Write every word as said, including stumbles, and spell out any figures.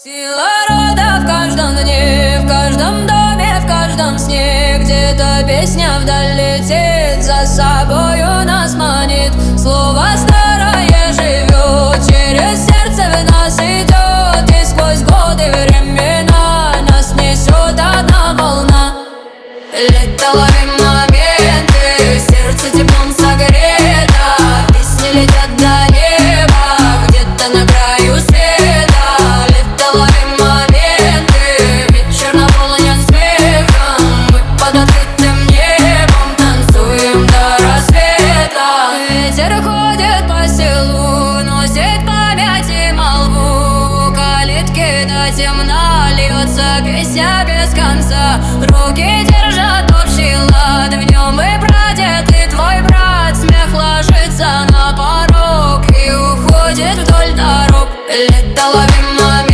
Сила рода в каждом дне, в каждом доме, в каждом сне. Где-то песня вдаль летит, за собою нас манит. Слово старое живет, через сердце в нас идет. И сквозь годы времена нас несет одна волна. Лето, ловим моменты, сердце теплом согрето. Песни летят до неба, где-то на краю света. Лето, ловим моменты, вечер наполнен смехом. Мы под открытым небом танцуем до рассвета. Ветер ходит по селу, носит память и молву. Калитки до темна, льется песня без конца. Руки держат общий лад, в нем и прадед, и твой брат. Смех ложится на порог и уходит вдоль дорог. Лето, ловим момент.